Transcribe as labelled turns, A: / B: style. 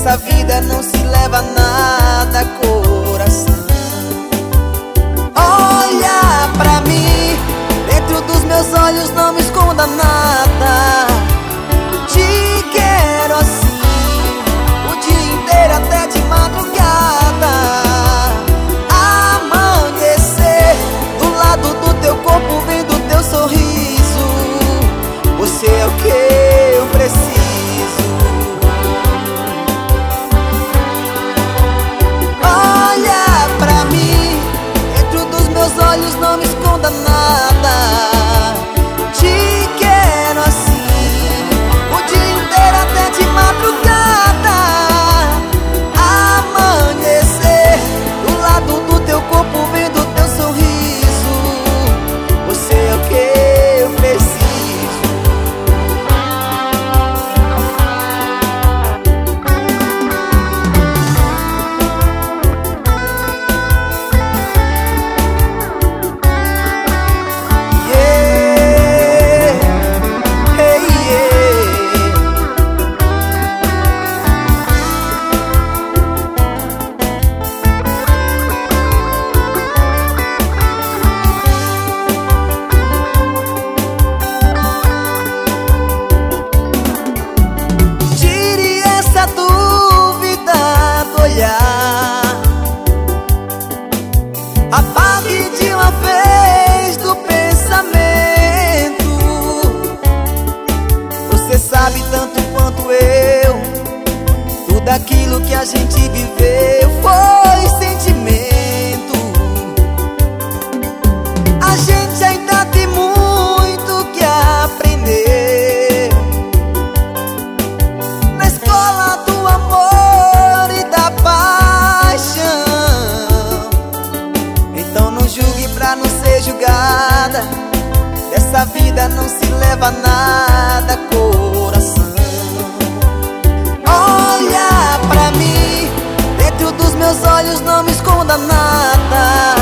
A: Nessa vida não se leva nada, coração. Olha pra mim, dentro dos meus olhos não me esconda nada. Te quero assim, o dia inteiro até de madrugada. Amanhecer do lado do teu corpo, vendo teu sorriso. Você é o que eu preciso. Olha pra mim, dentro dos meus olhos não me esconda nada. Te quero assim, o dia inteiro até de madrugada. Amanhecer do lado do teu corpo, vendo teu sorriso. Você é o que eu preciso. Apague de uma vez do pensamento. Você sabe tanto quanto eu, tudo aquilo que a gente viveu foi sentimento. A gente ainda tem muito que aprender na escola do amor e da paixão. Então não julgue pra não ser julgada. Dessa vida não se leva nada, coração. Olha pra mim, dentro dos meus olhos não me esconda nada.